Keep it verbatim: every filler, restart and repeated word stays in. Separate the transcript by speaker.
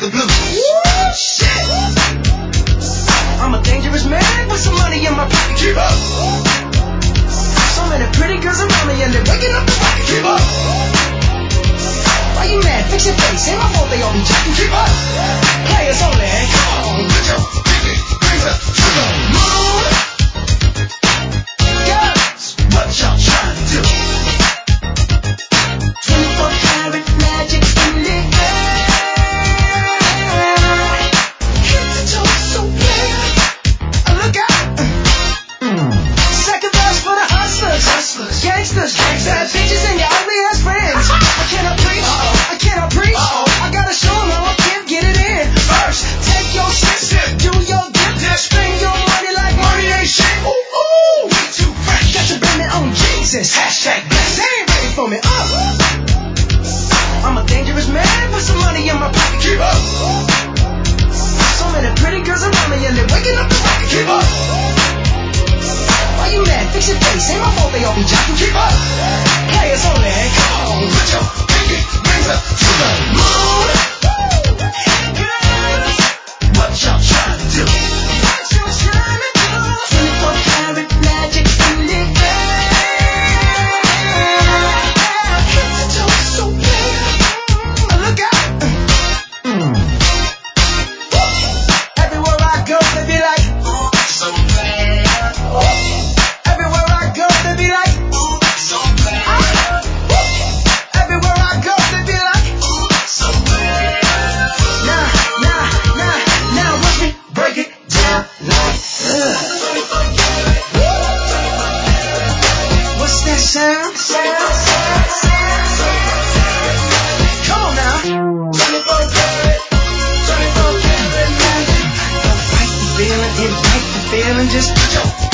Speaker 1: the blues. Woo, shit. I'm a dangerous man with some money in my pocket. Keep up. So many pretty girls around me and they're waking up the rocket. Keep up. Why you mad? Fix your face. Ain't my fault they all be jacking. Keep up. Players only. Come on, put your pinky rings up to the moon. Girls, what y'all trying to do? twenty-four karat magic in the air. Hit the toe so clear. Look out. Second verse for the hustlers, hustlers, gangsters, gangsters, bitches and your ugly ass friends. I cannot preach, I cannot preach. I gotta show them how I can get it in. First, take your shit, sip, do your dip, dip, spend your money like money ain't shit. Ooh, ooh, we too fresh. Got to blame it on Jesus. Hashtag blessed. They ain't ready for me. Uh. I'm a dangerous man with some money in my pocket. Keep up. So many pretty girls around me and they're waking up the rocket. Keep up. Why you mad? Fix your face. Ain't my fault they all be jocking. Keep up. Players only. Come on, put your pinky rings up to the moon. Girls, what y'all trying to do? What y'all trying to do? twenty-four karat magic in the air. Hit the toe so clear. Look out. Everywhere I go, they be like, ooh, so bad. Everywhere I go, they be like, ooh, so bad. Everywhere I go, they be like, ooh, so bad. Nah, nah, nah, now watch me break it down like, ugh. What's that sound? Sound, sound, sound. Come on now. twenty-four karat, twenty-four karat magic. Don't fight the feeling, invite the feeling, just put your